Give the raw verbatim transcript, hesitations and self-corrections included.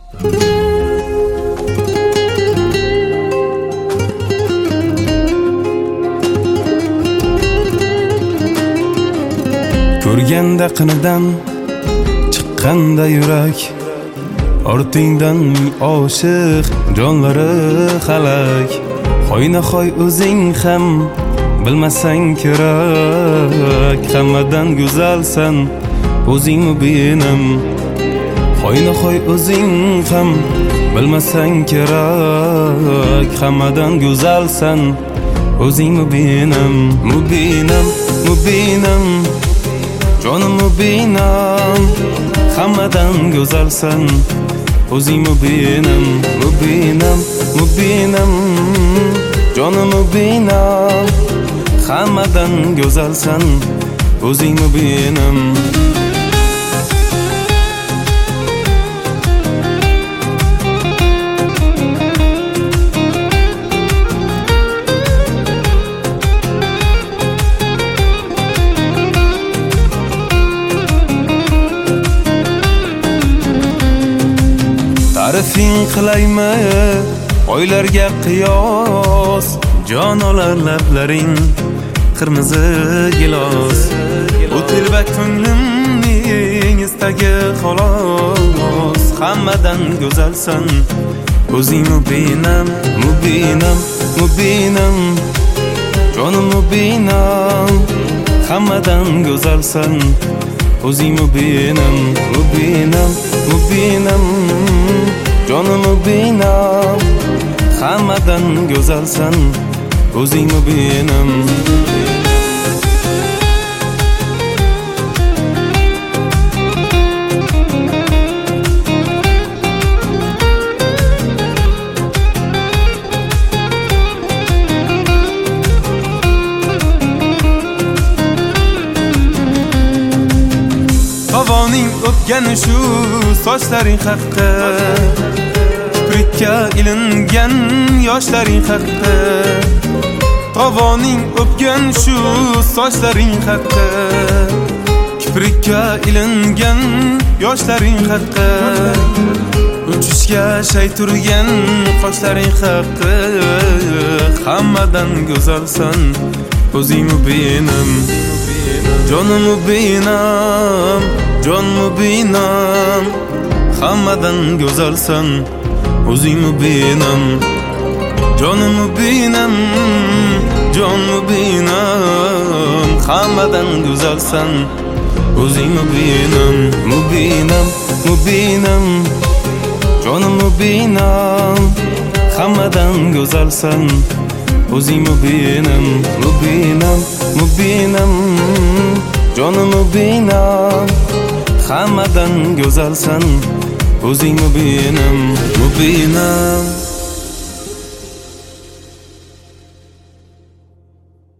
Ko'rganda qinidan chiqqanda yurak, ortingdan oshiq jonlari xalak. Hoynahoy o'zing ham bilmasang kerak, hammadan go'zalsan o'zing mubinim. Hoynahoy o'zing ham bilmasang kerak, hammadan go'zalsan o'zing mubinim. Mubinim, mubinim, jonim mubinim, hammadan go'zalsan o'zing mubinim. Mubinim, mubinim, jonim mubinim, hammadan go'zalsan o'zing mubinim. Ta'rifing qilaymi oylarga qiyos, jon olar lablaring qirmizi gilos. Bu telba ko'nglimning istagi xolos, hammadan go'zalsan o'zing mubinim. Mubinim, mubinim, jonim mubinim, hammadan go'zalsan o'zing mubinim. Mubinim, mubinim, jonim mubinim, hammadan go'zalsan o'zing mubinim. Havoning o'pgani shu sochlaring haqqi, kiprikka ilingan yoshlaring haqqi. Havoning o'pgan shu sochlaring haqqi, kiprikka ilingan yoshlaring haqqi. Uchishga shay turgan qoshlaring haqqi, hammadan go'zalsan o'zing mubinim. Jonim mubinim, jon mubinim, hammadan go'zalsan o'zing mubinim. Jonim mubinim, jon mubinim, hammadan go'zalsan o'zing mubinim. Mubinim, mubinim, jonim mubinim, hammadan go'zalsan o'zing mubinim. Mubinim, mubinim, jonim mubinim, hammadan go'zalsan o'zing mubinim. Mubinim.